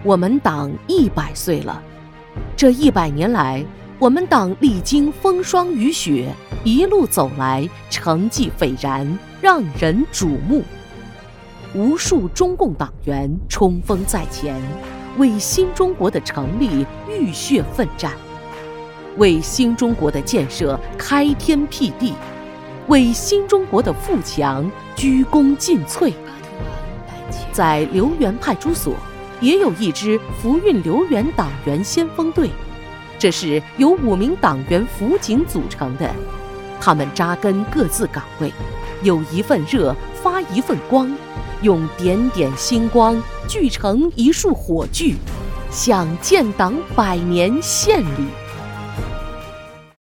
我们党100岁了。这100年来，我们党历经风霜雨雪，一路走来，成绩斐然，让人瞩目。无数中共党员冲锋在前，为新中国的成立浴血奋战，为新中国的建设开天辟地，为新中国的富强鞠躬尽瘁。在留园派出所也有一支福运留园党员先锋队，这是由5名党员辅警组成的，他们扎根各自岗位，有一份热发一份光，用点点星光聚成一束火炬，向建党100年献礼。